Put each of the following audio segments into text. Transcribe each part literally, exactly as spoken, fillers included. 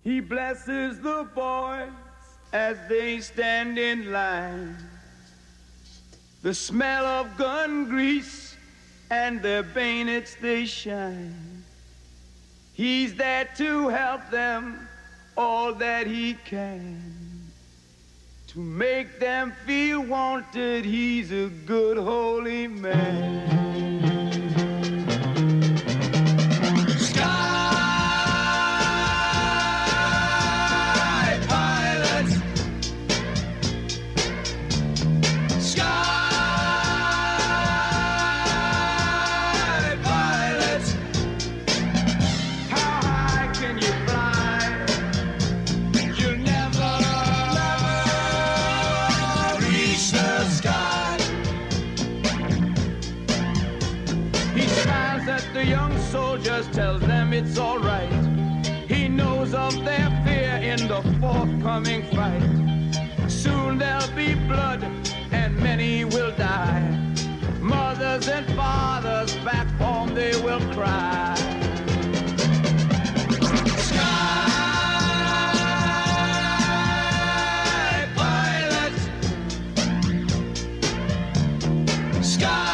He blesses the boys as they stand in line. The smell of gun grease and their bayonets they shine. He's there to help them all that he can. To make them feel wanted, he's a good holy man. Just tells them it's all right. He knows of their fear in the forthcoming fight. Soon there'll be blood and many will die. Mothers and fathers back home they will cry. Sky pilot, sky.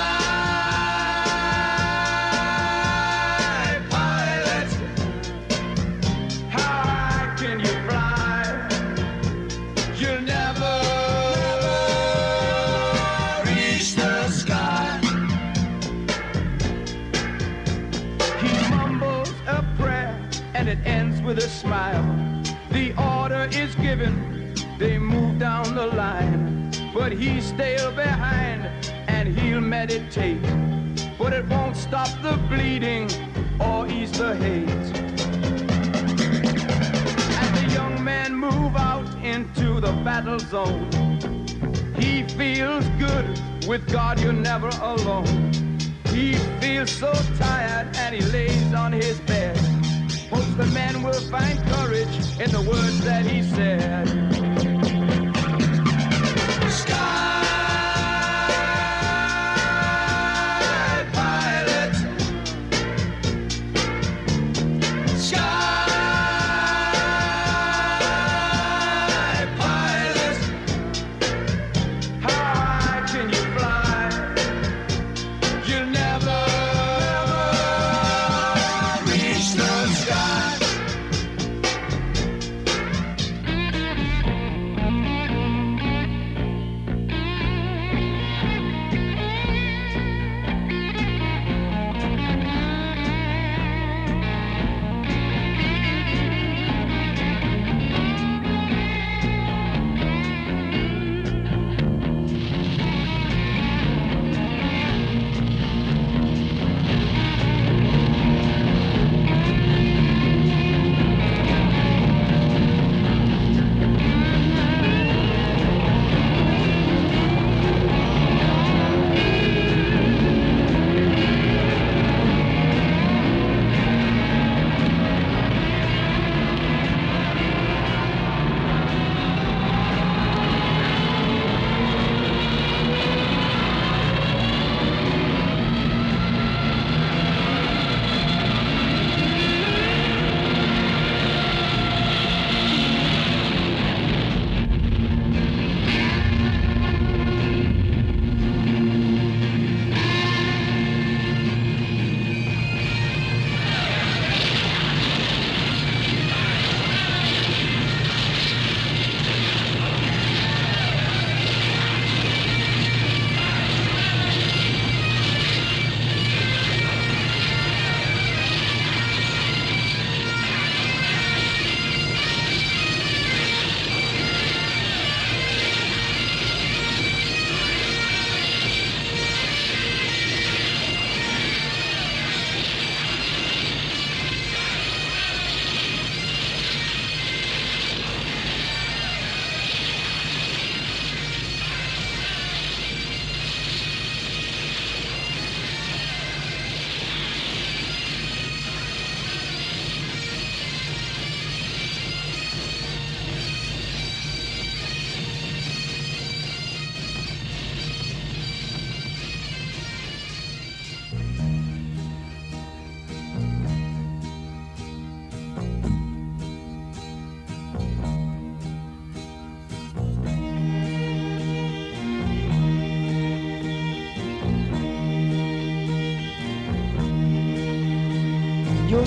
It ends with a smile. The order is given, they move down the line. But he's still behind and he'll meditate. But it won't stop the bleeding or ease the hate. As the young men move out into the battle zone, he feels good, with God you're never alone. He feels so tired and he lays on his bed. Hopes the men will find courage in the words that he said. Sky pilot, sky pilot, how high can you fly? You'll never, never reach the sky.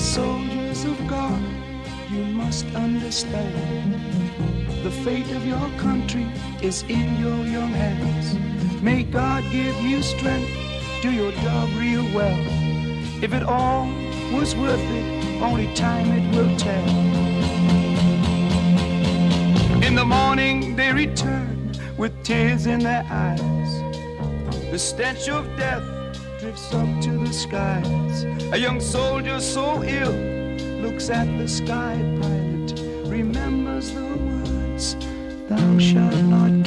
soldiers of God, you must understand. The fate of your country is in your young hands. May God give you strength, do your job real well. If it all was worth it, only time it will tell. In the morning they return with tears in their eyes. The stench of death drifts up to the skies. A young soldier so ill looks at the sky pilot, remembers the words, thou shalt not